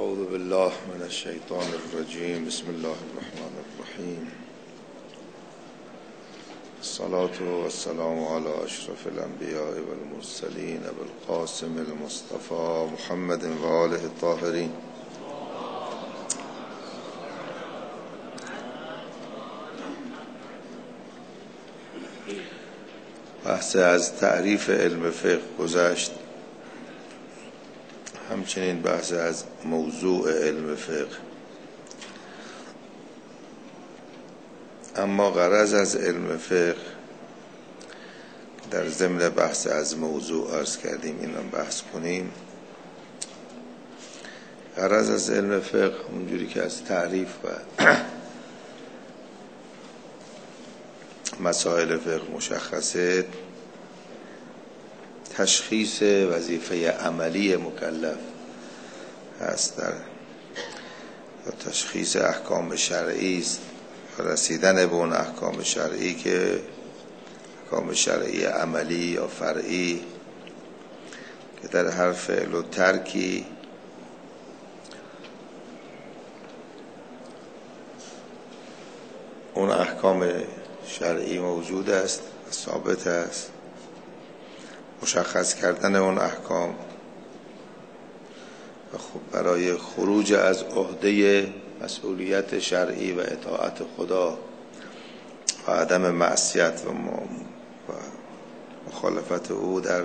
اعوذ بالله من الشیطان الرجیم. بسم الله الرحمن الرحیم. الصلاة والسلام على اشرف الانبیاء والمرسلین ابوالقاسم المصطفى محمد و آله الطاهرین. بحث از تعریف علم فقه گذشت، همچنین بحث از موضوع علم فقه. اما غرض از علم فقه در ضمن بحث از موضوع عرض کردیم اینم بحث کنیم. غرض از علم فقه اونجوری که از تعریف و مسائل فقه مشخصه، تشخیص وظیفه عملی مکلف هست در تشخیص احکام شرعی است، رسیدن به اون احکام شرعی که احکام شرعی عملی یا فرعی که در هر فعل و ترکی اون احکام شرعی موجود است و ثابت است. مشخص کردن اون احکام و خب برای خروج از عهده مسئولیت شرعی و اطاعت خدا و عدم معصیت و مخالفت او در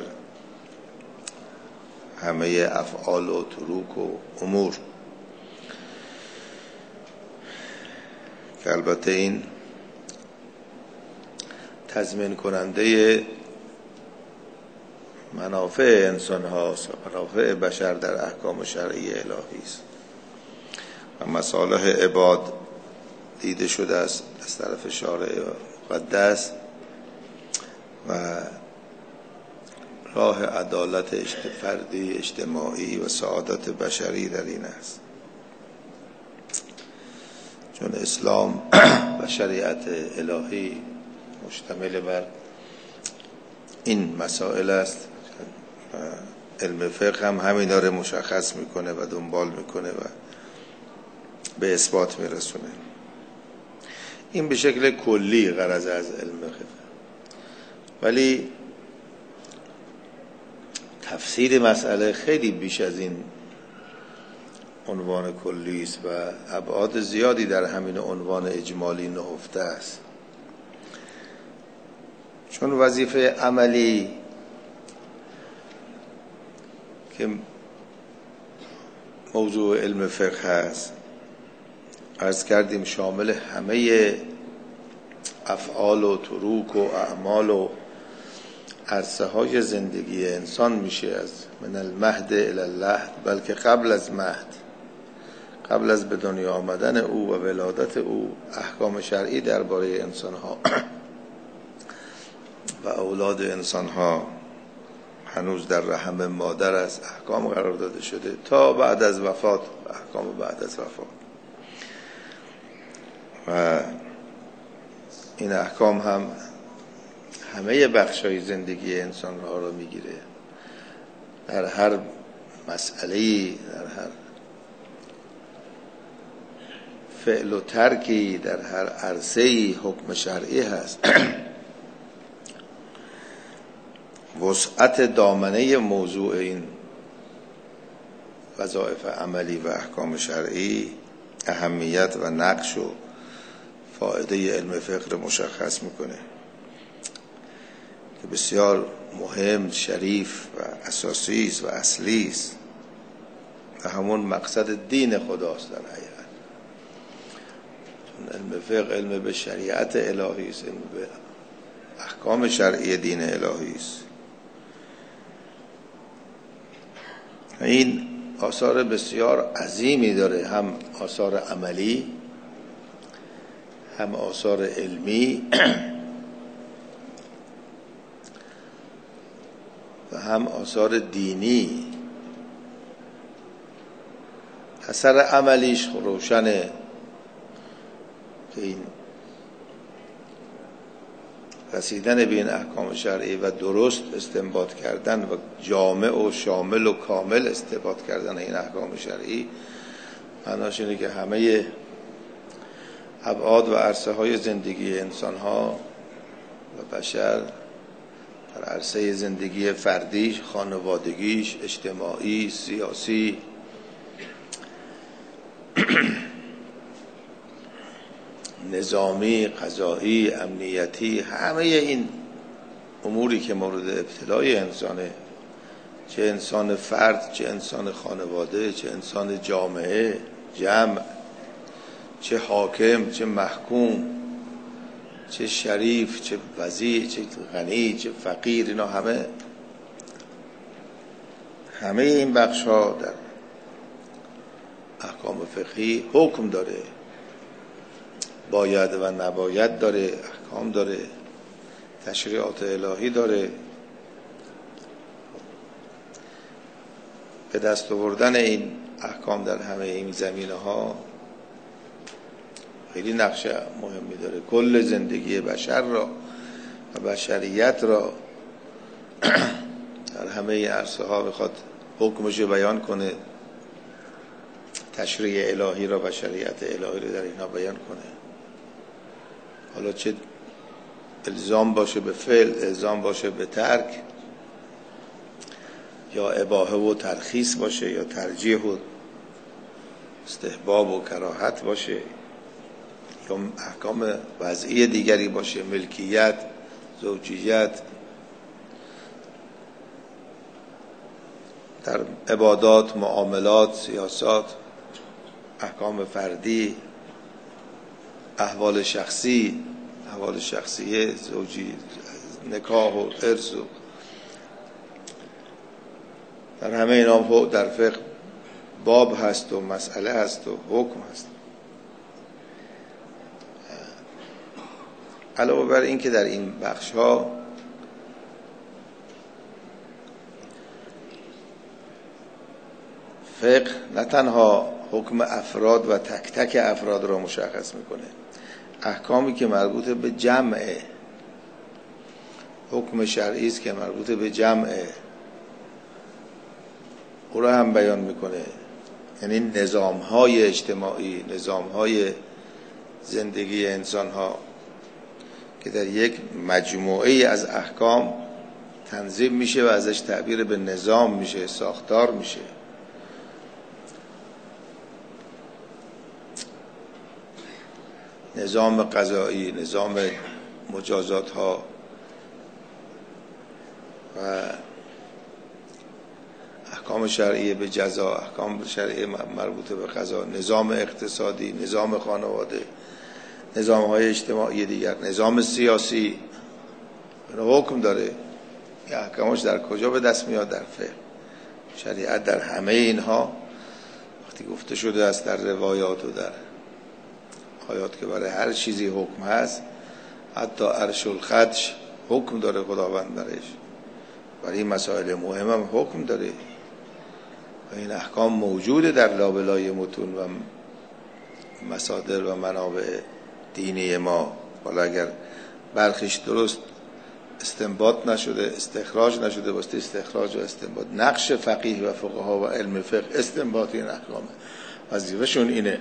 همه افعال و تروک و امور، که البته این تضمین کننده منافع انسان هاست و منافع بشر در احکام شرعی الهی است و مصالح عباد دیده شده است از طرف شارع مقدس و راه عدالت فردی اجتماعی و سعادت بشری در این است، چون اسلام و شریعت الهی مشتمل بر این مسائل است. علم فقه هم همین داره مشخص میکنه و دنبال میکنه و به اثبات میرسونه. این به شکل کلی غرض از علم فقه، ولی تفسیر مسئله خیلی بیش از این عنوان کلی است و ابعاد زیادی در همین عنوان اجمالی نهفته است، چون وظیفه عملی که موضوع علم فقه هست، عرض کردیم شامل همه افعال و تروک و اعمال و عرصه های زندگی انسان میشه، از من المهد الی اللحد، بلکه قبل از مهد، قبل از به دنیا آمدن او و ولادت او، احکام شرعی درباره انسان ها و اولاد انسان ها هنوز در رحم مادر از احکام قرار داده شده تا بعد از وفات، احکام بعد از وفات، و این احکام هم همه بخشای زندگی انسان ها رو میگیره. در هر مسئله‌ای، در هر فعل و ترکی، در هر عرصه‌ای حکم شرعی هست. وسعت دامنه موضوع این وظایف عملی و احکام شرعی اهمیت و نقش و فایده علم فقه مشخص میکنه که بسیار مهم، شریف و اساسی است و اصلی است و همون مقصد دین خداست در حقیقت. چون علم فقه علم به شریعت الهی است، علم به احکام شرعی دین الهی است. این آثار بسیار عظیمی داره، هم آثار عملی، هم آثار علمی و هم آثار دینی. اثر عملیش روشنه که این رسیدن به این احکام شرعی و درست استنباط کردن و جامع و شامل و کامل استنباط کردن این احکام شرعی معناش اینه که همه ابعاد و عرصه های زندگی انسان ها و بشر در عرصه زندگی فردیش، خانوادگیش، اجتماعی، سیاسی، نظامی، قضایی، امنیتی، همه این اموری که مورد ابتلای انسانه، چه انسان فرد، چه انسان خانواده، چه انسان جامعه، جمع، چه حاکم، چه محکوم، چه شریف، چه وزیر، چه غنی، چه فقیر، اینا همه این بخش ها در احکام فقهی حکم داره، باید و نباید داره، احکام داره، تشریعات الهی داره. به دست آوردن این احکام در همه این زمینه ها خیلی نقش مهمی داره. کل زندگی بشر را و بشریت را در همه عرصه ها بخواد حکمش بیان کنه، تشریع الهی را و شریعت الهی را در اینا بیان کنه. حالا چه الزام باشه به فعل، الزام باشه به ترک، یا اباحه و ترخیص باشه، یا ترجیح و استحباب و کراهت باشه، یا احکام وضعی دیگری باشه، ملکیت، زوجیت، در عبادات، معاملات، سیاست، احکام فردی، احوال شخصی، احوال شخصیه، زوجی، نکاح و ارث، در همه اینا در فقه باب هست و مسئله هست و حکم هست. علاوه بر این که در این بخش ها فقه نه تنها حکم افراد و تک تک افراد را مشخص میکنه، احکامی که مربوط به جمعه، حکم شرعی است که مربوط به جمعه، او را هم بیان میکنه. یعنی نظام‌های اجتماعی، نظام‌های زندگی انسان‌ها که در یک مجموعه از احکام تنظیم میشه و ازش تعبیر به نظام میشه، ساختار میشه. نظام قضایی، نظام مجازات ها و احکام شرعی به جزا، احکام شرعی مربوط به قضا، نظام اقتصادی، نظام خانواده، نظام های اجتماعی دیگر، نظام سیاسی، حکم داره. این احکامش در کجا به دست میاد؟ در فقه. شریعت در همه اینها وقتی گفته شده است در روایات و در آیات که برای هر چیزی حکم هست، حتی عرش الخدش حکم داره خداوند برش، برای این مسائل مهم هم حکم داره و این احکام موجوده در لابلای متون و مصادر و منابع دینی ما. حالا اگر برخیش درست استنباط نشده، استخراج نشده، واسه استخراج و استنباط نقش فقیه و فقها و علم فقه استنباط این احکامه، وظیفه‌شون اینه.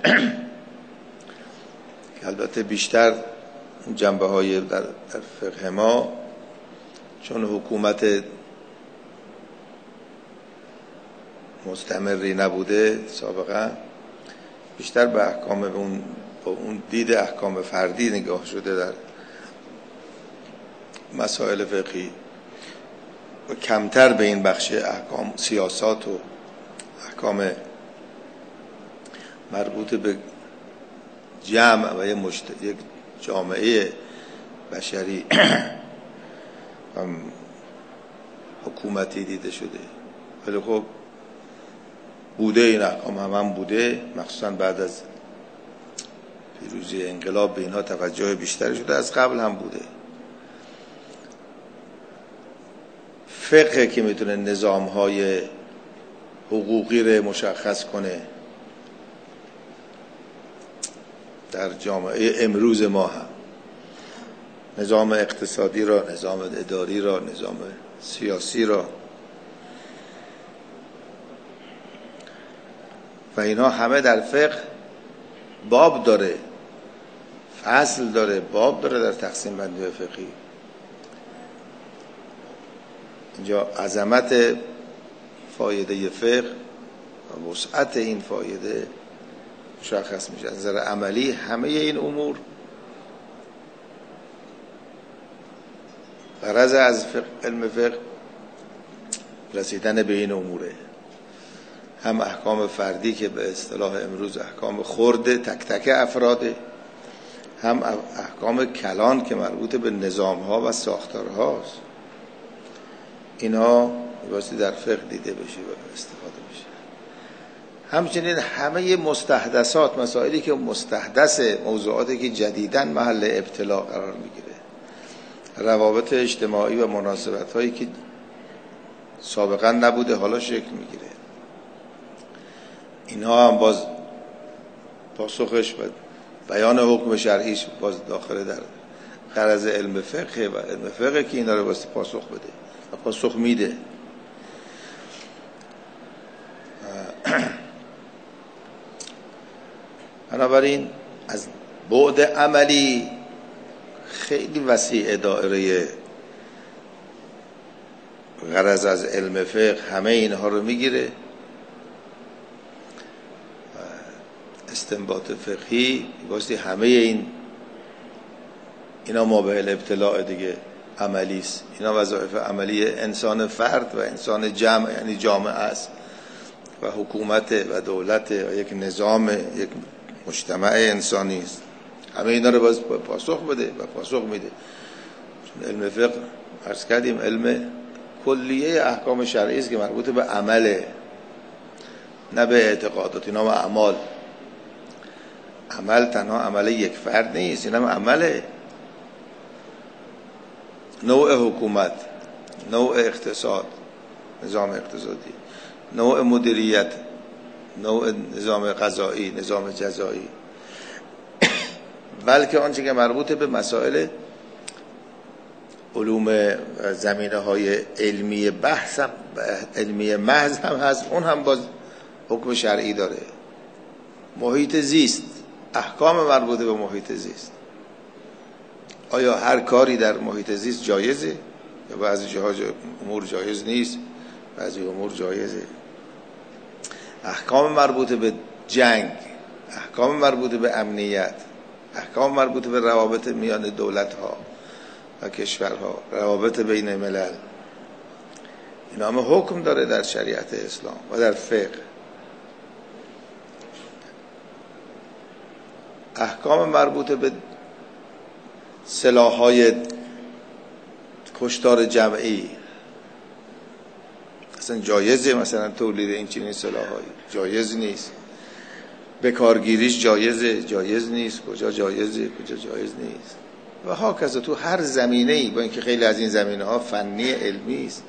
البته بیشتر جنبه های در فقه ما چون حکومت مستمری نبوده سابقا، بیشتر به احکام با اون دید احکام فردی نگاه شده در مسائل فقهی و کمتر به این بخش احکام سیاست و احکام مربوط به جمع و یک جامعه بشری و حکومتی دیده شده. ولی خب بوده، این احکام هم بوده، مخصوصا بعد از پیروزی انقلاب به اینها توجه بیشتری شده، از قبل هم بوده. فقه که میتونه نظام‌های حقوقی رو مشخص کنه در جامعه امروز ما هم، نظام اقتصادی را، نظام اداری را، نظام سیاسی را، و اینا همه در فقه باب داره، فصل داره، باب داره در تقسیم بندی فقهی. اینجا عظمت فایده فقه و وسعت این فایده مشخص میشه. از نظر عملی همه این امور غرض از علم فقه رسیدن به این اموره، هم احکام فردی که به اصطلاح امروز احکام خرد تک تک افراده، هم احکام کلان که مربوط به نظام‌ها و ساختارهاست. اینا واسه در فقه دیده بشه و استفاده بشه. همچنین همه مستحدثات، مسائلی که مستحدث، موضوعاتی که جدیداً محل ابتلا قرار میگیره، روابط اجتماعی و مناسبت‌هایی که سابقاً نبوده حالا شکل میگیره، اینها هم باز پاسخش و بیان حکم شرعیش باز داخل در غرض علم فقه و علم فقه که اینا رو واسه پاسخ بده و پاسخ میده. بنابراین از بعد عملی خیلی وسیع دایره غرض از علم فقه همه اینها رو میگیره. استنباط فقهی واسه همه اینا ما به الابتلاء دیگه عملی است. اینا وظایف عملی انسان فرد و انسان جمع، یعنی جامعه است و حکومت و دولت و یک نظام، یک مجتمع انسانی است. همه اینا رو باز پاسخ بده و پاسخ میده. چون علم فقه عرض کردیم علم کلیه احکام شرعی است که مربوط به عمله، نه به اعتقادات. اینا اعمال، عمل تنها عمل یک فرد نیست، این هم عمله. نوع حکومت، نوع اقتصاد، نظام اقتصادی، نوع مدیریت، نوع نظام قضایی، نظام جزایی، بلکه آنچه که مربوط به مسائل علوم زمینه های علمی بحث هم، علمی محض هم هست، اون هم باز حکم شرعی داره. محیط زیست، احکام مربوط به محیط زیست، آیا هر کاری در محیط زیست جایزه؟ یا بعضی جاها امور جایز نیست، بعضی امور جایزه. احکام مربوط به جنگ، احکام مربوط به امنیت، احکام مربوط به روابط میان دولت‌ها و کشورها، روابط بین ملل، اینا همه حکم داره در شریعت اسلام و در فقه. احکام مربوط به سلاح‌های کشتار جمعی، اصلا جایزه مثلا تولید این چنین سلاح‌هایی؟ جایز نیست. به کارگیریش جایزه؟ جایز نیست. کجا جایزه؟ کجا جایز نیست؟ و هاکذا تو هر زمینه‌ای، با اینکه خیلی از این زمینه‌ها فنی علمی است.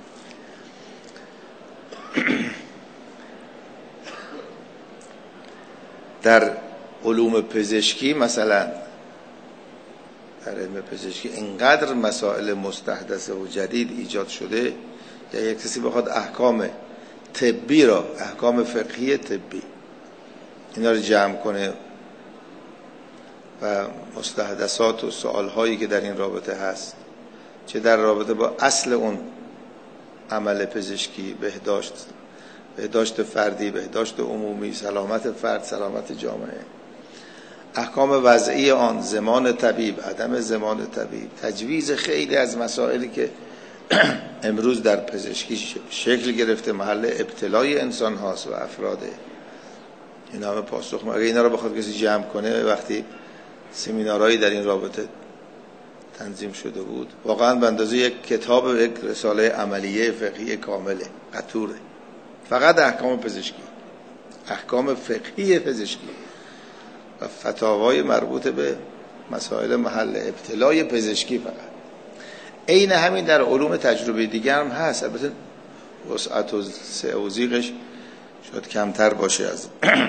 در علوم پزشکی مثلا، در علم پزشکی اینقدر مسائل مستحدثه و جدید ایجاد شده که یک کسی بخواد احکام طبی را، احکام فقهی طبی، اینا رو جمع کنه و مستحدثات و سوالهایی که در این رابطه هست، چه در رابطه با اصل اون عمل پزشکی، بهداشت فردی، بهداشت عمومی، سلامت فرد، سلامت جامعه، احکام وضعی آن، زمان طبیب، عدم زمان طبیب، تجویز خیلی از مسائلی که امروز در پزشکی شکل گرفته محل ابتلای انسان هاست و افراده. این همه پاسخ اگه اینا رو بخواد کسی جمع کنه، وقتی سمینارهایی در این رابطه تنظیم شده بود، واقعا به اندازه یک کتاب، یک رساله عملیه فقهی کامله، قطوره، فقط احکام پزشکی، احکام فقهی پزشکی و فتاوای مربوط به مسائل محل ابتلای پزشکی. فقط عین همین در علوم تجربه دیگر هم هست، البته وسعت و سعه و زیغش شاید کمتر باشه از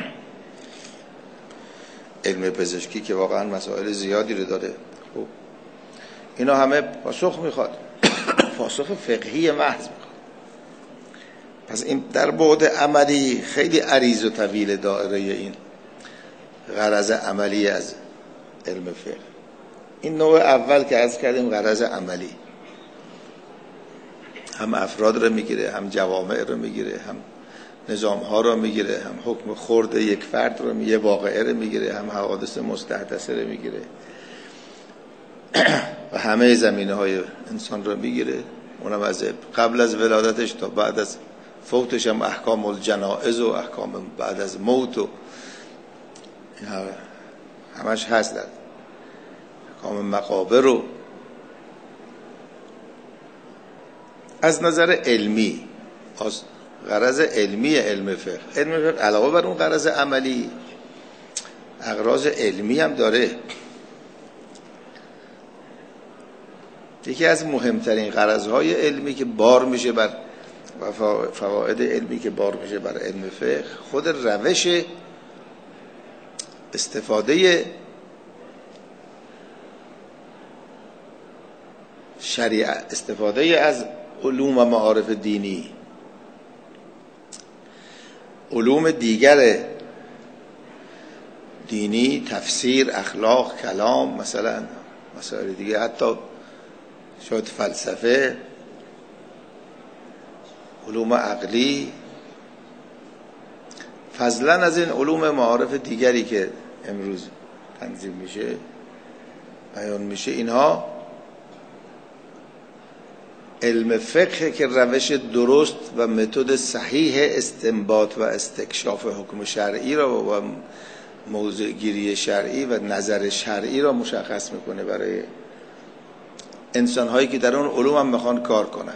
علم پزشکی که واقعا مسائل زیادی رو داره. خب اینا همه پاسخ میخواد، پاسخ فقهی محض میخواد. پس این در بعد عملی خیلی عریض و طویل دائره این غرض عملی از علم فقه. این نوع اول که عرض کردیم غرض عملی، هم افراد رو میگیره، هم جوامع رو میگیره، هم نظام ها رو میگیره، هم حکم خرد یک فرد رو یه واقعه رو میگیره، هم حوادث مستحدثه رو میگیره و همه زمینه های انسان رو میگیره. اونم از قبل از ولادتش تا بعد از فوتش هم احکام الجنائز و احکام بعد از موت و همش هست، در احکام مقابر. رو از نظر علمی، از غرض علمی علم فقه، علم فقه علاوه بر اون غرض عملی اغراض علمی هم داره. یکی از مهمترین غرضهای علمی که بار میشه بر و فواید علمی که بار میشه بر علم فقه، خود روش استفاده شریعت، استفاده از علوم و معارف دینی، علوم دیگر دینی، تفسیر، اخلاق، کلام، مثلا مسائل دیگه، حتی شاید فلسفه، علوم عقلی، فضلا از این علوم معارف دیگری که امروز تنظیم میشه، بیان میشه. اینها علم فقه که روش درست و متد صحیح استنباط و استکشاف حکم شرعی را و موضع گیری شرعی و نظر شرعی را مشخص میکنه برای انسان‌هایی که در اون علوم هم میخوان کار کنن.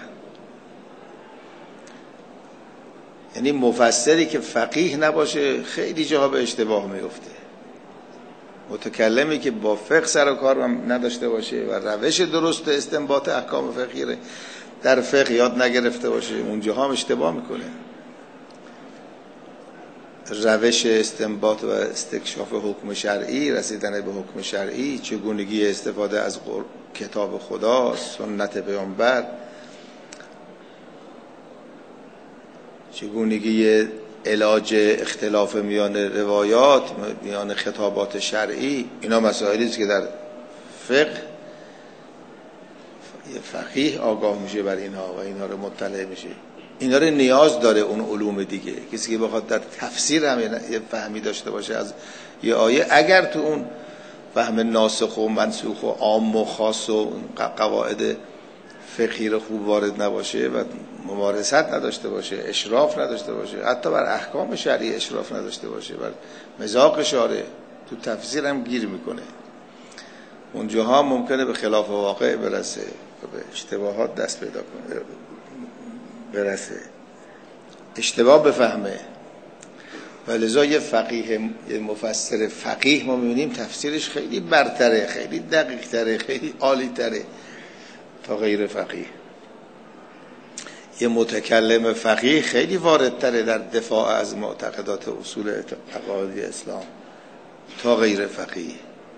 یعنی مفسری که فقیه نباشه خیلی جاها به اشتباه میفته، متکلمی که با فقه سر و کار نداشته باشه و روش درست استنباط احکام فقهی در فقه یاد نگرفته باشه، اونجاها هم اشتباه میکنه. روش استنباط و استکشاف حکم شرعی، رسیدن به حکم شرعی، چگونگی استفاده از کتاب خدا، سنت پیامبر، چگونگی علاج اختلاف میان روایات، میان خطابات شرعی، اینا مسائلی است که در فقه فقیه آگاه میشه بر اینها و اینها رو مطلع میشه. اینا رو نیاز داره اون علوم دیگه. کسی که بخواد در تفسیر هم یه فهمی داشته باشه از یه آیه، اگر تو اون فهم ناسخ و منسوخ و عام و خاص و قواعد فقهی رو خوب وارد نباشه و ممارست نداشته باشه، اشراف نداشته باشه، حتی بر احکام شرعی اشراف نداشته باشه، بر مذاق شارع، تو تفسیر هم گیر میکنه. اونجاها ممکنه به خلاف واقع برسه و به اشتباهات دست پیدا کنه، برسه، اشتباه بفهمه. و لذا یه فقیه، یه مفسر فقیه ما میبینیم تفسیرش خیلی برتره، خیلی دقیق تره، خیلی عالی تره تا غیر فقیه. یه متکلم فقیه خیلی واردتره در دفاع از معتقدات اصول عقاید اسلام تا غیر فقیه.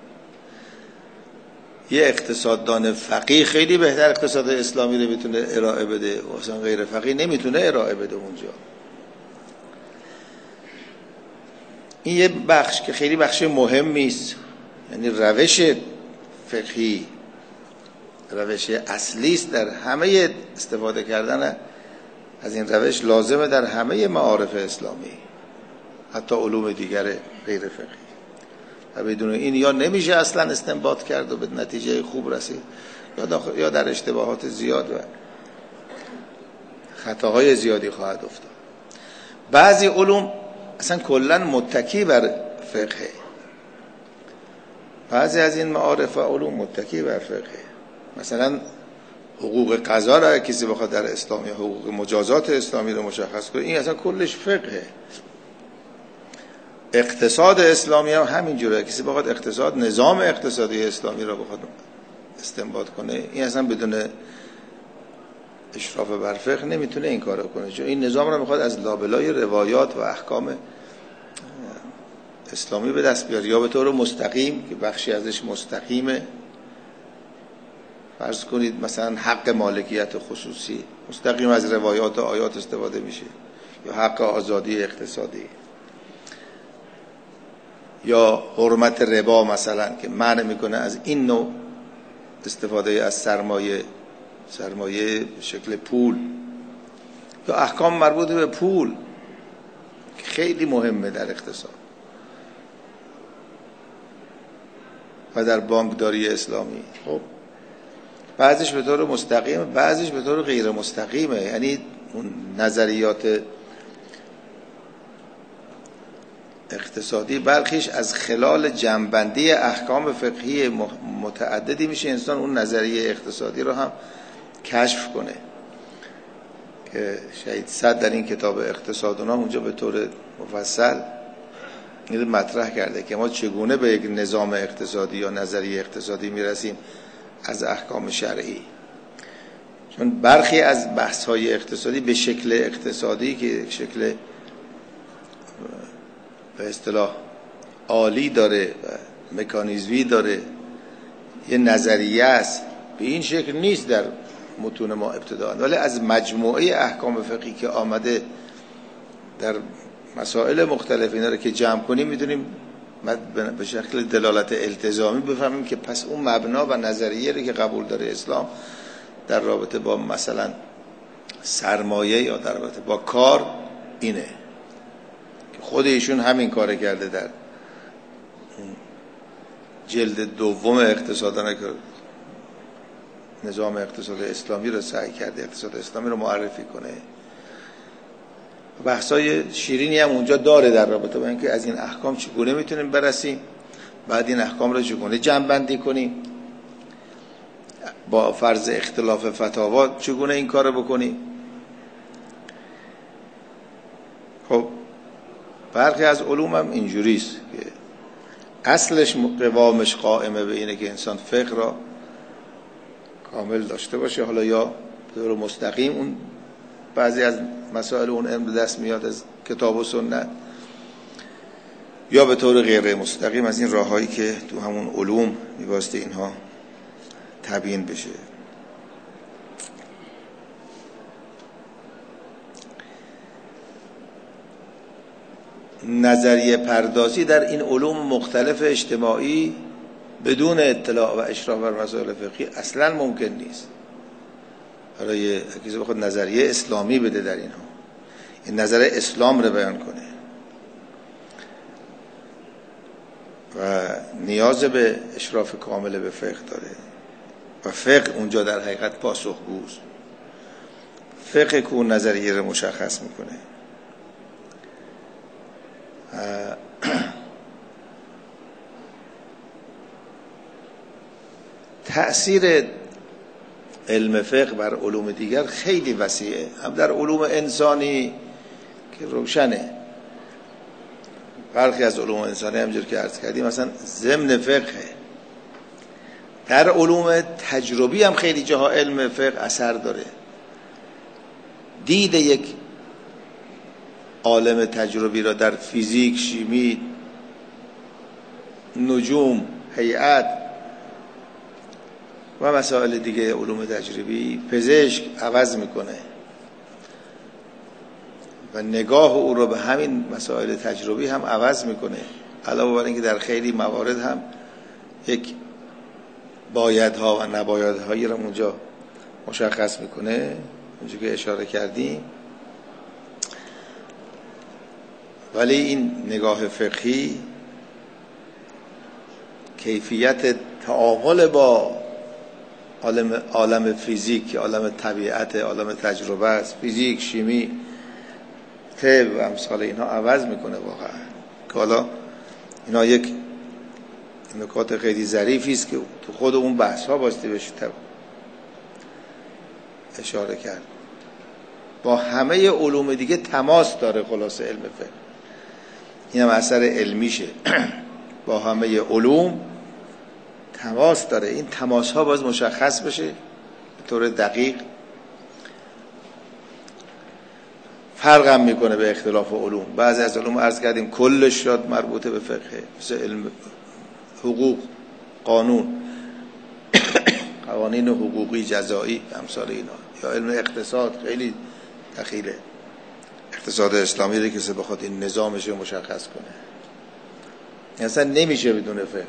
یه اقتصاددان فقیه خیلی بهتر اقتصاد اسلامی رو میتونه ارائه بده و اصلا غیر فقیه نمیتونه ارائه بده اونجا. این یه بخش که خیلی بخش مهمی است، یعنی روش فقهی روش اصلی است در همه استفاده کردن از این روش، لازمه در همه معارف اسلامی، حتی علوم دیگر غیر فقهی. و بدون این یا نمیشه اصلا استنباط کرد و به نتیجه خوب رسید، یا در اشتباهات زیاد و خطاهای زیادی خواهد افتاد. بعضی علوم اصلا کلا متکی بر فقه، بعضی از این معارف و علوم متکی بر فقه. مثلا حقوق قضا را کسی بخواد در اسلام یا حقوق مجازات اسلامی رو مشخص کنه، این اصلا کلش فقهه. اقتصاد اسلامی هم همینجوره، کسی بخواد اقتصاد، نظام اقتصادی اسلامی رو بخواد استنباط کنه، این اصلا بدون اشراف بر فقه نمیتونه این کارو کنه، چون این نظام رو میخواد از لابلای روایات و احکام اسلامی به دست بیاره، یا به طور مستقیم که بخشی ازش مستقیمه. فرض کنید مثلا حق مالکیت خصوصی مستقیم از روایات و آیات استفاده میشه، یا حق آزادی اقتصادی یا حرمت ربا مثلا که منع میکنه از این نوع استفاده از سرمایه شکل پول، یا احکام مربوط به پول که خیلی مهمه در اقتصاد و در بانکداری اسلامی. خب بعضیش به طور مستقیم، بعضیش به طور غیر مستقیمه. یعنی اون نظریات اقتصادی برخیش از خلال جمع‌بندی احکام فقهی متعددی میشه انسان اون نظریه اقتصادی رو هم کشف کنه که شهید صدر در این کتاب اقتصادنا اونجا به طور مفصل این مطرح کرده که ما چگونه به یک نظام اقتصادی یا نظریه اقتصادی میرسیم از احکام شرعی. چون برخی از بحث‌های اقتصادی به شکل اقتصادی که شکل به اصطلاح عالی داره و مکانیزمی داره، یه نظریه است، به این شکل نیست در متون ما ابتداءً، ولی از مجموعه احکام فقهی که آمده در مسائل مختلف اینا رو که جمع کنیم میتونیم به شکل دلالت التزامی بفهمیم که پس اون مبنا و نظریه رو که قبول داره اسلام در رابطه با مثلا سرمایه یا در رابطه با کار اینه که خود ایشون همین کار کرده در جلد دوم اقتصادانه که نظام اقتصاد اسلامی رو سعی کرده اقتصاد اسلامی رو معرفی کنه. بحثای شیرینی هم اونجا داره در رابطه با اینکه از این احکام چگونه میتونیم برسیم، بعد این احکام رو چگونه جمع‌بندی کنیم، با فرض اختلاف فتاوا چگونه این کار رو بکنیم. خب برخی از علوم هم اینجوریست که اصلش قوامش قائمه به اینه که انسان فقه را کامل داشته باشه، حالا یا به طور مستقیم اون بعضی از مسائل اون علم به دست میاد از کتاب و سنت، یا به طور غیر مستقیم از این راههایی که تو همون علوم میباسته اینها تبیین بشه. نظریه پردازی در این علوم مختلف اجتماعی بدون اطلاع و اشراف بر مسائل فقهی اصلا ممکن نیست. برای کسی بخواد نظریه اسلامی بده در اینها، این نظر اسلام رو بیان کنه و نیاز به اشراف کامل به فقه داره و فقه اونجا در حقیقت پاسخگوست. فقه که اون نظریه رو مشخص میکنه. تأثیر علم فقه بر علوم دیگر خیلی وسیعه، هم در علوم انسانی که روشنه. برخی از علوم انسانی همجور که عرض کردیم مثلا ضمن فقه، در علوم تجربی هم خیلی جاها علم فقه اثر داره. دید یک عالم تجربی را در فیزیک، شیمی، نجوم، هیئت و مسائل دیگه علوم تجربی، پزشک عوض میکنه و نگاه او رو به همین مسائل تجربی هم عوض میکنه، علاوه بر اینکه در خیلی موارد هم یک بایدها و نبایدهایی رو اونجا مشخص میکنه، اونجا که اشاره کردیم. ولی این نگاه فقهی کیفیت تعامل با عالم فیزیک، عالم طبیعت، عالم تجربه است، فیزیک، شیمی، طب و امثال اینها عوض میکنه واقعا. که حالا اینا یک نکات خیلی ظریفی است که تو خود اون بحث ها باسته بشه اشاره کرد. با همه علوم دیگه تماس داره خلاصه علم فقه. این هم اثر علمیشه. با همه علوم تماس داره. این تماس ها باز مشخص بشه به طور دقیق. فرق هم میکنه به اختلاف علوم. بعضی از علوم عرض کردیم کلش شد مربوط به فقه، مثل علم حقوق، قانون، قوانین حقوقی جزایی امثال اینا، یا علم اقتصاد خیلی دخیله. اقتصاد اسلامی رو کسی بخواد این نظامش رو مشخص کنه، اصلا نمیشه بدون فقه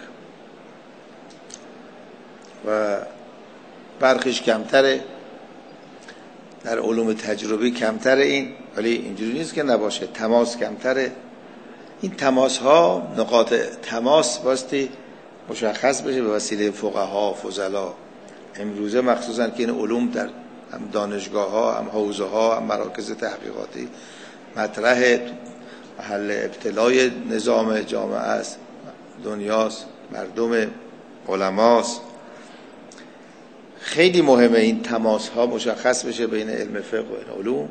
و برخیش کمتره، در علوم تجربی کمتره این، ولی اینجوری نیست که نباشه، تماس کمتره. این تماس ها، نقاط تماس باستی مشخص بشه به وسیله فقها، فضلا. امروزه مخصوصا که این علوم در هم دانشگاه ها، هم حوزه ها، هم مراکز تحقیقاتی مطرح، محل ابتلای نظام جامعه است، دنیاست، مردم، علماست. خیلی مهمه این تماس ها مشخص بشه بین علم فقه و این علوم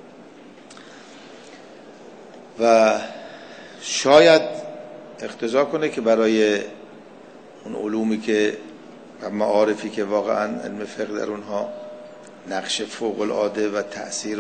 و شاید اقتضا کنه که برای اون علومی که و معارفی که واقعا علم فقه در اونها نقش فوق العاده و تأثیر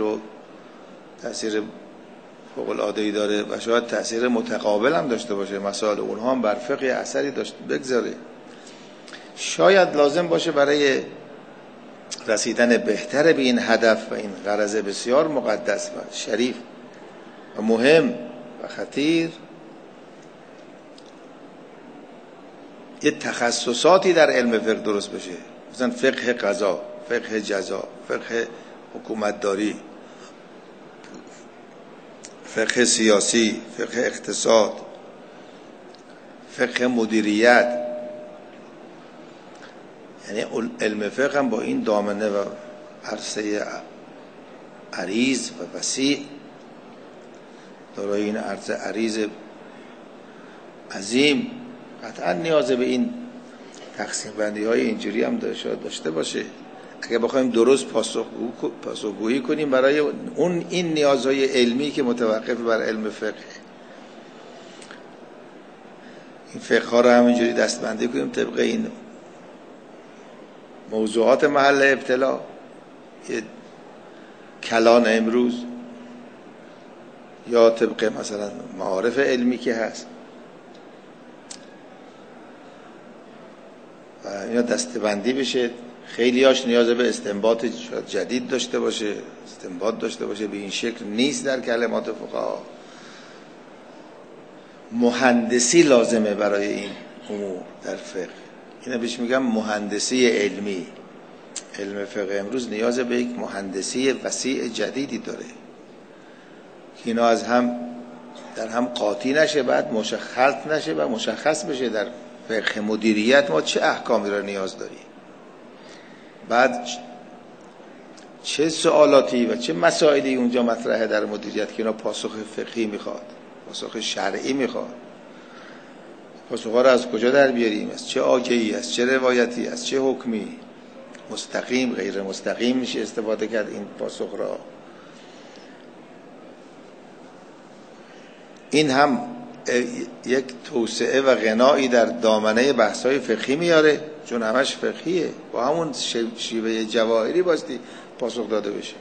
فوق العاده‌ای داره و شاید تأثیر متقابل هم داشته باشه، مسائل اونها هم بر فقه اثری داشته بگذاره، شاید لازم باشه برای رسیدن بهتر به این هدف و این غرض بسیار مقدس و شریف و مهم و خطیر یه تخصصاتی در علم فقه درست بشه، مثلا فقه قضا، فقه جزا، فقه حکومتداری، فقه سیاسی، فقه اقتصاد، فقه مدیریت. یعنی علم فقه هم با این دامنه و عرصه عریض و وسیع دارای این عرصه عریض عظیم قطعا نیاز به این تقسیم بندی های اینجوری هم داشته باشه اگه بخوایم درست پاسخگویی کنیم برای اون این نیازهای علمی که متوقف بر علم فقه. این فقه ها رو همینجوری دستبندی کنیم طبق این موضوعات محل ابتلا، یه کلان امروز یا طبق مثلا معارف علمی که هست و اینا دستبندی بشه. خیلی هاش نیاز به استنباط جدید داشته باشه، استنباط داشته باشه، به این شکل نیست در کلمات فقها. مهندسی لازمه برای این امور در فقه، اینا بهش میگم مهندسی علمی. علم فقه امروز نیاز به یک مهندسی وسیع جدیدی داره که اینا از هم در هم قاطی نشه، بعد خلط نشه و مشخص بشه در فقه مدیریت ما چه احکامی را نیاز داریم، بعد چه سوالاتی و چه مسائلی اونجا مطرحه در مدیریت که اینا پاسخ فقهی میخواد، پاسخ شرعی میخواد. پاسخها را از کجا در بیاریم؟ از چه آگهی، از چه روایتی، از چه حکمی، مستقیم غیر مستقیم میشه استفاده کرد این پاسخ را. این هم یک توسعه و غنایی در دامنه بحث‌های فقهی میاره، چون همش فقهیه، با همون شیوه جواهری باستی پاسخ داده بشه،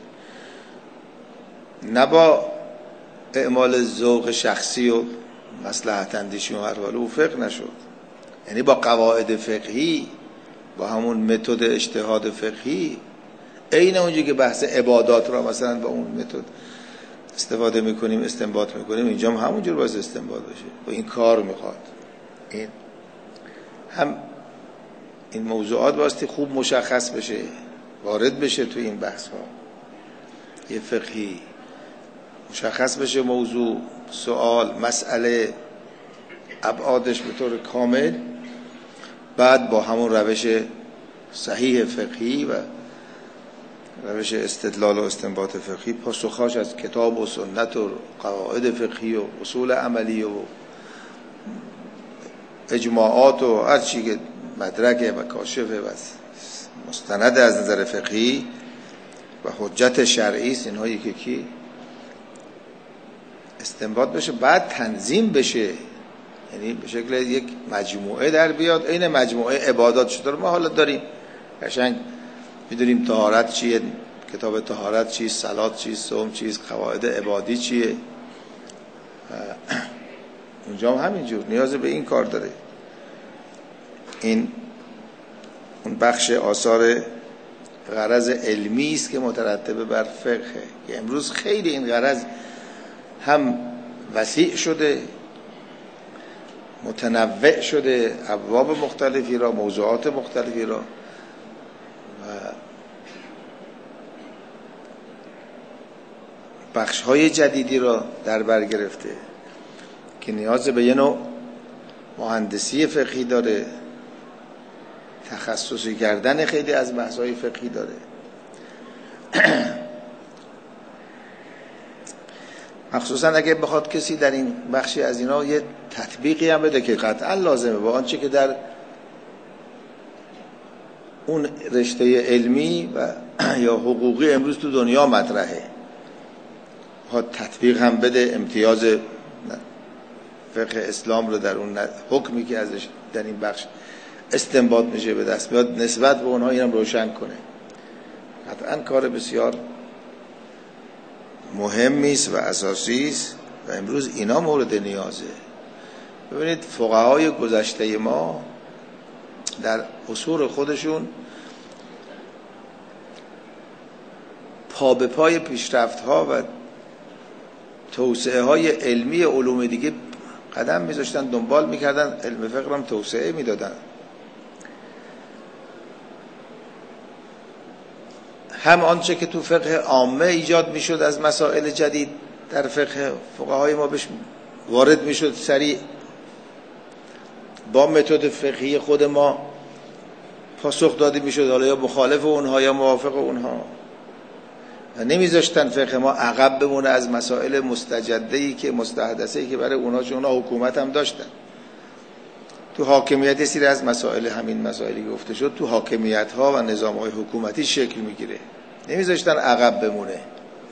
نه با اعمال ذوق شخصی و مصلحت اندیشی و هرولو فقه نشد. یعنی با قواعد فقهی، با همون متد اجتهاد فقهی، عین اونجوری که بحث عبادات را مثلا با اون متد استفاده میکنیم، استنباط میکنیم، اینجا هم همونجور باید استنباط بشه و این کار میخواد. این هم این موضوعات باستی خوب مشخص بشه، وارد بشه تو این بحث ها یه فقهی، مشخص بشه موضوع، سوال، مسئله، ابعادش به طور کامل، بعد با همون روش صحیح فقهی و روش استدلال و استنباط فقهی پاسخاش از کتاب و سنت و قواعد فقهی و اصول عملی و اجماعات و هر چی که مدرکه و کاشفه و مستند از نظر فقهی و حجت شرعی است، اینها یکی استنباط بشه، بعد تنظیم بشه، یعنی به شکل یک مجموعه در بیاد. این مجموعه عبادات چطور ما حالا داریم قشنگ میدونیم طهارت چیه، کتاب طهارت چیست، صلات چیست، صوم چیست، قواعد عبادی چیه، اونجا هم همینجور نیاز به این کار داره. این اون بخش آثار غرض علمی است که مترتب بر فقه، که امروز خیلی این غرض هم وسیع شده، متنوع شده، ابواب مختلفی را، موضوعات مختلفی را و بخش‌های جدیدی را در بر گرفته که نیاز به یه نوع مهندسی فقهی داره، تخصصی کردن خیلی از بحث‌های فقهی داره. مخصوصا اگه بخواد کسی در این بخشی از اینا یه تطبیقی هم بده که قطعا لازمه با آنچه که در اون رشته علمی و یا حقوقی امروز تو دنیا مطرحه، ها تطبیق هم بده، امتیاز فقه اسلام رو در اون حکمی که ازش در این بخش استنباط میشه به دست بیاد نسبت به اونها اینم روشن کنه. قطعا کار بسیار مهمی است و اساسی است و امروز اینا مورد نیازه. ببینید فقهای گذشته ما در اصول خودشون پا به پای پیشرفت‌ها و توسعه های علمی علوم دیگه قدم میذاشتن، دنبال میکردن، علم فقه هم توسعه میدادن. هم آنچه که تو فقه عامه ایجاد میشد از مسائل جدید در فقه فقهای ما بهش وارد میشد سریع، با متد فقهی خود ما پاسخ داده میشد، حالا یا مخالف اونها یا موافق اونها، و نمیذاشتن فقه ما عقب بمونه از مسائل مستجده‌ای که مستحدثه‌ای که برای اونها، چون اونها حکومت هم داشتن. تو حاکمیت سری از مسائل، همین مسائلی که گفته شد، تو حاکمیت ها و نظام های حکومتی شکل میگیره، نمیذاشتن عقب بمونه.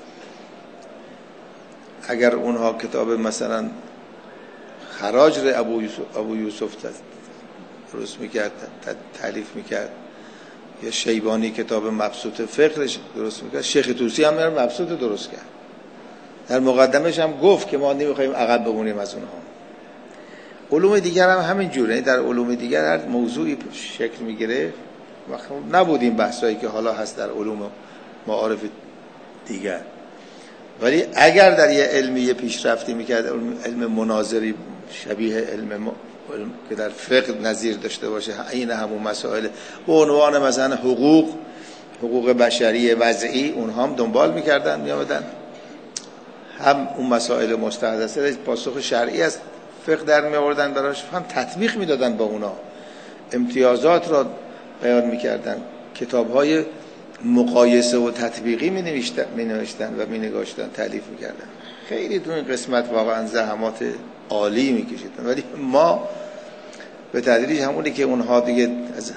اگر اونها کتاب مثلا خراج رو ابو یوسف درست میکرد، تالیف میکرد، یا شیبانی کتاب مبسوط فقهش درست میکرد، شیخ طوسی هم مبسوط درست کرد، در مقدمش هم گفت که ما نمیخوایم عقب بمونیم از اونها. علوم دیگر هم همین جوره، در علوم دیگر هر موضوعی شکل میگیره، نبود این بحثایی که حالا هست در علوم معارف دیگر. ولی اگر در یه علمی پیشرفتی میکرد، علم مناظری شبیه علم که در فقه نظیر داشته باشه، این همون مسائل به عنوان مثلا حقوق بشری وضعی، اونها هم دنبال میکردن، میامدن هم اون مسائل مستحدثه پاسخ شرعی از فقه در میآوردن براش، هم تطبیق میدادن با اونا، امتیازات را بیان میکردن، کتاب‌های مقایسه و تطبیقی مینوشتن و مینگاشتن، تالیف میکردن. خیلی تو این قسمت واقعا زحمات عالی میکشیدن، ولی ما به تدریج همونی که اونها دیگه از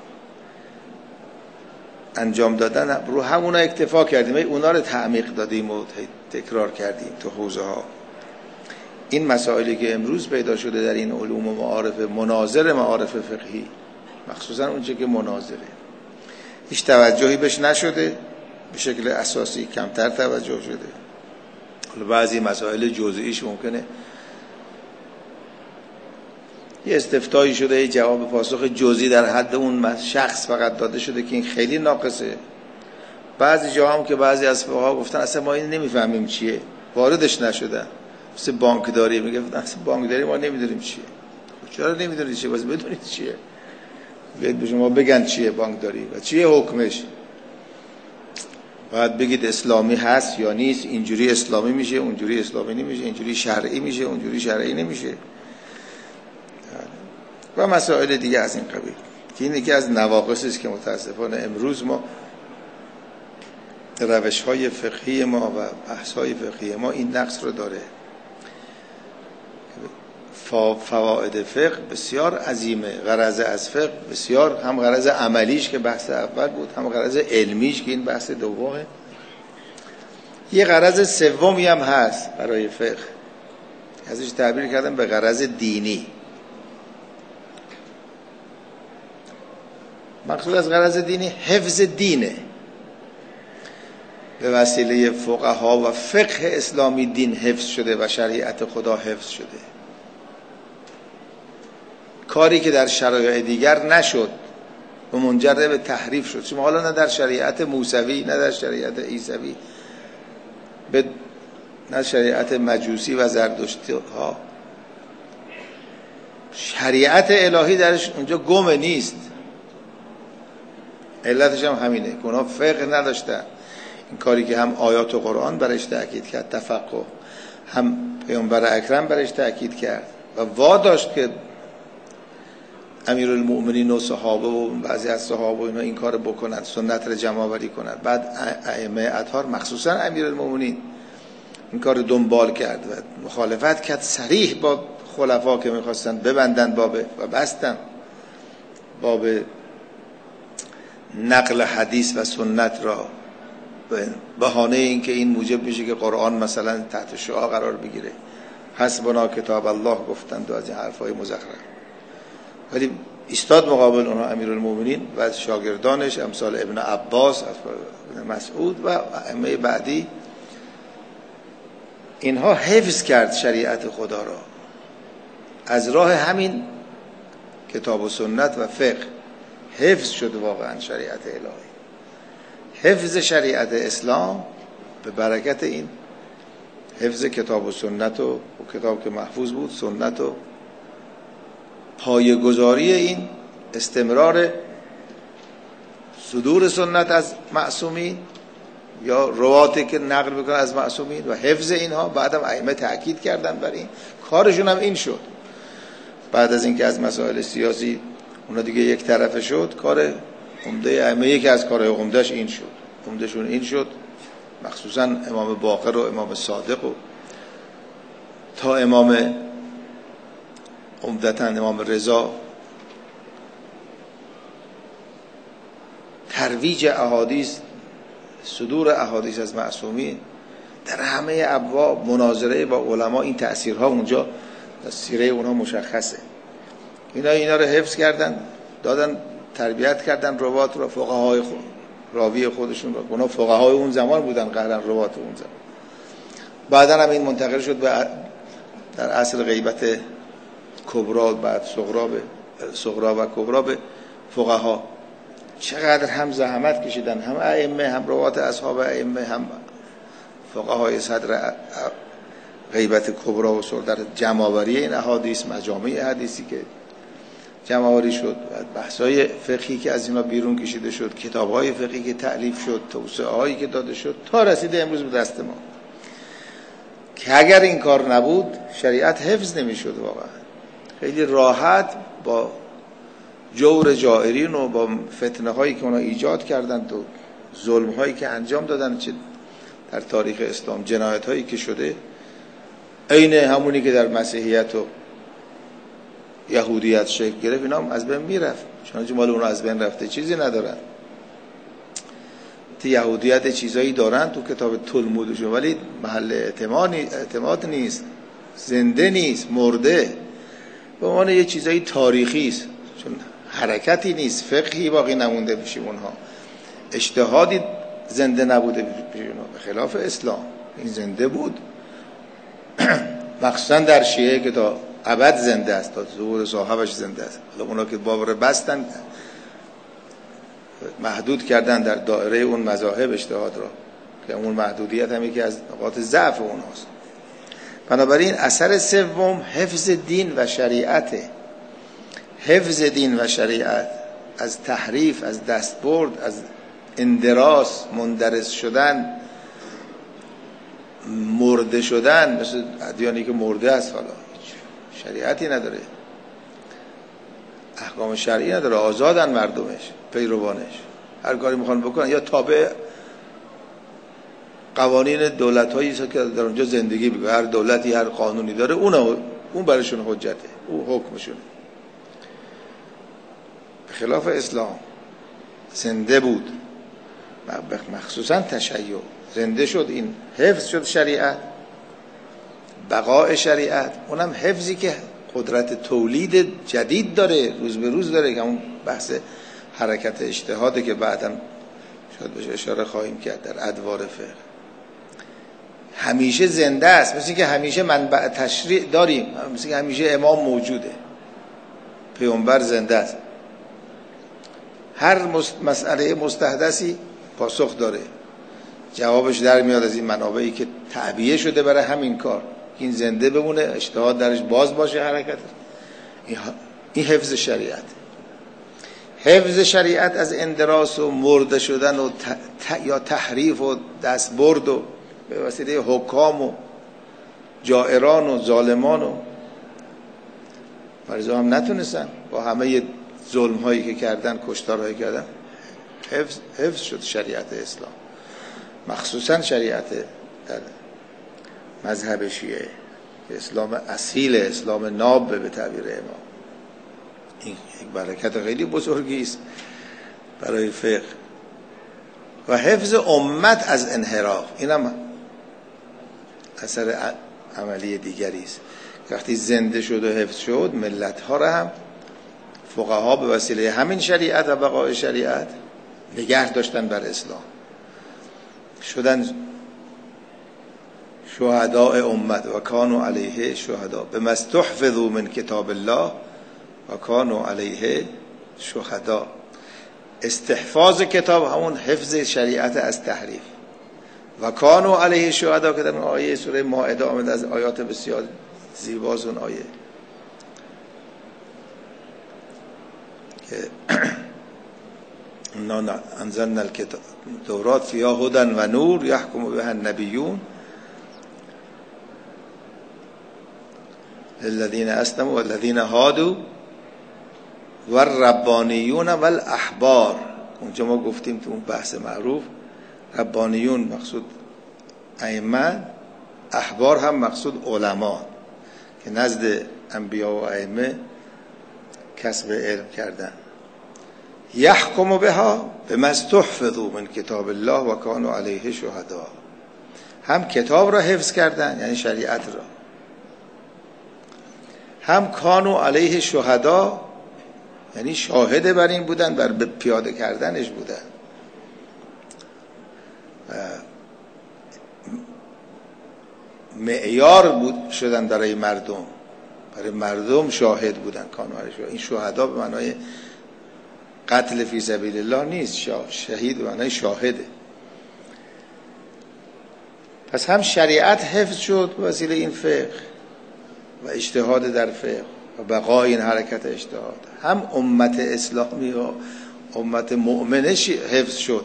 انجام دادن رو همونا اکتفا کردیم، اونا رو تعمیق دادیم و تکرار کردیم تو حوزه ها. این مسائلی که امروز پیدا شده در این علوم و معارف، مناظر معارف فقهی، مخصوصا اونچه که مناظره، هیچ توجهی بهش نشده، به شکل اساسی کمتر توجه شده. بعضی مسائل جزئیش ممکنه یه استفتایی شده، یه جواب پاسخ جزئی در حد اون شخص فقط داده شده که این خیلی ناقصه. بعضی جاها هم که بعضی از فقها گفتن اصلا ما این نمیفهمیم چیه، واردش نشدن، مثل بانکداری میگفتن اصلا بانکداری ما نمیدونیم چیه. چرا نمیدونید چیه؟ باز بدونید چیه، بیاید به شما بگن چیه بانکداری و چیه حکمش، باید بگید اسلامی هست یا نیست، اینجوری اسلامی میشه، اونجوری اسلامی نمیشه، اینجوری شرعی میشه، اونجوری شرعی نمیشه و مسائل دیگه از این قبیل، که این یکی از نواقصی است که متاسفانه امروز ما روش‌های فقهی ما و بحث‌های فقهی ما این نقص رو داره. فواید فقه بسیار عظیمه، غرض از فقه بسیار، هم غرض عملیش که بحث اول بود، هم غرض علمیش که این بحث دومه. یه غرض سومی هم هست برای فقه، ازش تعبیر کردم به غرض دینی. مقصود از غرض دینی حفظ دینه، به وسیله فقها و فقه اسلامی دین حفظ شده و شریعت خدا حفظ شده، کاری که در شرایع دیگر نشد و منجر به تحریف شد. شما حالا نه در شریعت موسوی نه در شریعت عیسوی به نه شریعت مجوسی و زرتشتی ها. شریعت الهی درش اونجا گم نیست. علتش هم همینه، اونا فقه نداشتن. این کاری که هم آیات و قرآن برش تأکید کرد، تفقه، هم پیامبر اکرم برش تأکید کرد و واداشت که امیرالمؤمنین و صحابه و بعضی از صحابه اینا این کار بکنن، سنت رو جمع‌آوری کنن. بعد ائمه اطهار مخصوصا امیرالمؤمنین این کار دنبال کرد و مخالفت کرد صریح با خلفا که میخواستن ببندن باب و بستن باب نقل حدیث و سنت را، به بهانه این که این موجب میشه که قرآن مثلا تحت شعاع قرار بگیره. حسبنا کتاب الله گفتند و از این حرفای مزخرف. ولی ایستاد مقابل اونها امیرالمؤمنین و شاگردانش امثال ابن عباس، ابن مسعود و ائمه بعدی. اینها حفظ کرد شریعت خدا را از راه همین کتاب و سنت و فقه. حفظ شد واقعا شریعت الهی. حفظ شریعت اسلام به برکت این حفظ کتاب و سنت و کتاب که محفوظ بود، سنت و پایه‌گذاری این استمرار صدور سنت از معصومین یا رواتی که نقل میکنن از معصومین و حفظ اینها. بعدم ائمه تأکید کردن بر این، کارشون هم این شد. بعد از اینکه از مسائل سیاسی اونا دیگه یک طرفه شد، کار عمده ائمه یکی از کارهای عمدهش این شد، عمدهشون این شد، مخصوصا امام باقر و امام صادق و تا امام عمدتاً امام رضا، ترویج احادیث، صدور احادیث از معصومین در همه ابواب، مناظره با علما. این تأثیرها اونجا سیره اونها مشخصه. اینا رو حفظ کردن، دادن، تربیت کردن روات رو، فقهای راوی خودشون رو. اونا فقهای اون زمان بودن، قهرن روات اون زمان. بعدن هم این منتقل شد به در اصل غیبت کبرا، بعد صغرا و کبرا به فقها. چقدر هم زحمت کشیدن، هم ائمه، هم روات اصحاب ائمه، هم فقهای صدر غیبت کبرا و صغرا در جمع‌آوری این احادیث، مجامع حدیثی که جمع‌آوری شد، بحث‌های فقهی که از اینا بیرون کشیده شد، کتاب‌های فقهی که تألیف شد، توسعه‌هایی که داده شد تا رسیده امروز به دست ما. که اگر این کار نبود شریعت حفظ نمی‌شد. واقعا خیلی راحت با جور جائرین و با فتنه‌هایی که اونا ایجاد کردند و ظلم‌هایی که انجام دادن چه در تاریخ اسلام، جنایت‌هایی که شده، عین همونی که در مسیحیت و یهودیت شکل گرفت، اینا هم از بین میرفت. چون مال اونا از بین رفته چیزی ندارن. یهودیت چیزایی دارن تو کتاب تلمودشون، ولی محل اعتماد نیست، زنده نیست، مرده. به عنوان یه چیزایی تاریخی است، چون حرکتی نیست، فقهی باقی نمونده پیش اونها، اجتهادی زنده نبوده پیش اونها. به خلاف اسلام این زنده بود، مخصوصا در شیعه که تا ابد زنده است، تا ظهور صاحبش زنده است. حالا اونا که باب رو بستن، محدود کردن در دایره اون مذاهب اجتهاد را، که اون محدودیت هم یکی از نقاط ضعف اونهاست. بنابراین اثر سوم حفظ دین و شریعت. حفظ دین و شریعت از تحریف، از دستبرد، از اندراس، مندرس شدن، مرده شدن، مثل ادیانی که مرده است، حالا شریعتی نداره، احکام شرعی نداره، آزادن مردمش، پیروانش هر کاری میخوان بکنن، یا تابع قوانین دولت‌هایی که در اونجا زندگی میکنه. هر دولتی هر قانونی داره، اون برایشون حجته، اون حکمشونه. به خلاف اسلام زنده بود، مخصوصا تشیع زنده شد. این حفظ شد شریعت، بقاء شریعت، اونم حفظی که قدرت تولید جدید داره، روز به روز داره، که اون بحث حرکت اجتهاده که بعداً شاید بهش اشاره خواهیم کرد در ادوار فقه. همیشه زنده است، مثل که همیشه منبع تشریع داریم، مثل که همیشه امام موجوده، پیامبر زنده است، هر مسئله مستحدثی پاسخ داره. جوابش در میاد از این منابعی که تعبیه شده برای همین کار، این زنده بمونه، اجتهاد درش باز باشه، حرکت. این حفظ شریعت. حفظ شریعت از اندراس و مرده شدن و یا تحریف و دستبرد و به وسیله حکام و جائران و ظالمان و فرضا هم نتونستن با همه ظلم هایی که کردن، کشتارهایی کردن، حفظ شد شریعت اسلام، مخصوصا شریعت مذهب شیعه، اسلام اصیل، اسلام ناب به تعبیر امام. این یک برکت خیلی بزرگی است برای فقه و حفظ امت از انحراف. اینم اثر عملی دیگری است. وقتی زنده شد و حفظ شد، ملت ها را هم فقها به وسیله همین شریعت و بقای شریعت نگه داشتن بر اسلام، شدن شهداء امت و کانوا علیه شهدا بما استحفظوا من کتاب الله و کانوا علیه شهدا. استحفاظ کتاب همون حفظ شریعت از تحریف. و کانوا علیه شهدا که در آیه سوره مائده آمد، از آیات بسیار زیباست اون آیه که انا انزلنا التوراة فیها هدی و نور یحکم بها النبیون للذین اسلموا والذین هادوا والربانیون والاحبار. اونجا ما گفتیم تو اون بحث معروف ربانیون مقصود ائمه، احبار هم مقصود علما که نزد انبیا و ائمه کسب علم کردن. یحکم بها بما استحفظوا من کتاب الله و کانوا علیه شهدا. هم کتاب را حفظ کردن یعنی شریعت را، هم کانوا علیه شهدا یعنی شاهد بر این بودن، بر پیاده کردنش بودن. معیار بود شدن برای مردم شاهد بودن. کانوا علیه شهدا. این شهدا به معنای قتل فی سبیل الله نیست، شهید به معنای شاهده. پس هم شریعت حفظ شد به وسیله این فقه و اجتهاد در فقه و بقای این حرکت اجتهاد، هم امت اسلامی و امت مؤمنه حفظ شد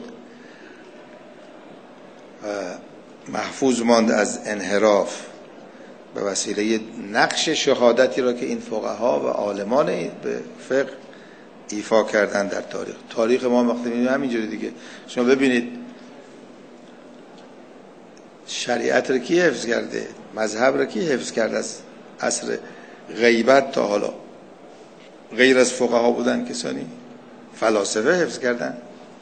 و محفوظ ماند از انحراف به وسیله نقش شهادتی را که این فقها و عالمان به فقه ایفا کردن در تاریخ ما. وقتی می‌بینیم همینجوری دیگه، شما ببینید شریعت را کی حفظ کرده، مذهب را کی حفظ کرده از عصر غیبت تا حالا؟ غیر از فقها بودن کسانی؟ فلاسفه حفظ کردن،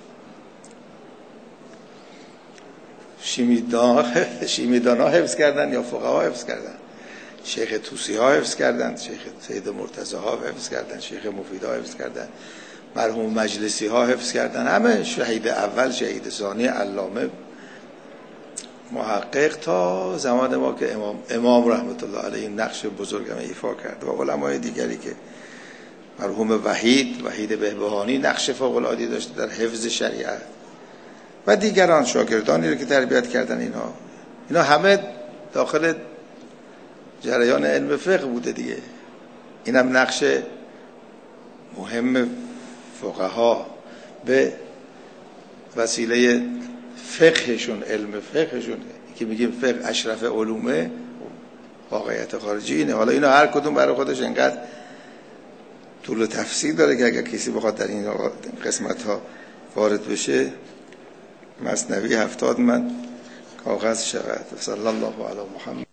شیمیدان ها حفظ کردن یا فقها حفظ کردن؟ شیخ طوسی ها حفظ کردن، شیخ سید مرتضی ها حفظ کردن، شیخ مفید ها حفظ کردن، مرحوم مجلسی ها حفظ کردن، همه شهید اول، شهید ثانی، علامه، محقق تا زمان ما که امام رحمت الله علیه نقش بزرگم ایفا کرد و علمای دیگری که مرحوم وحید بهبهانی نقش فوق العاده داشته در حفظ شریعت و دیگران شاگردانی رو که تربیت کردن. اینا همه داخل جریان علم فقه بوده دیگه. اینم نقش مهم فقها به وسیله فقهشون، علم فقهشون که میگیم فقه اشرف علومه، واقعیت خارجی اینه. حالا اینا هر کدوم برای خودش انقدر طول و تفصیل داره که اگر کسی بخواد در این قسمت ها وارد بشه مثنوی 70 من کاغذ شود. صلی الله علی محمد.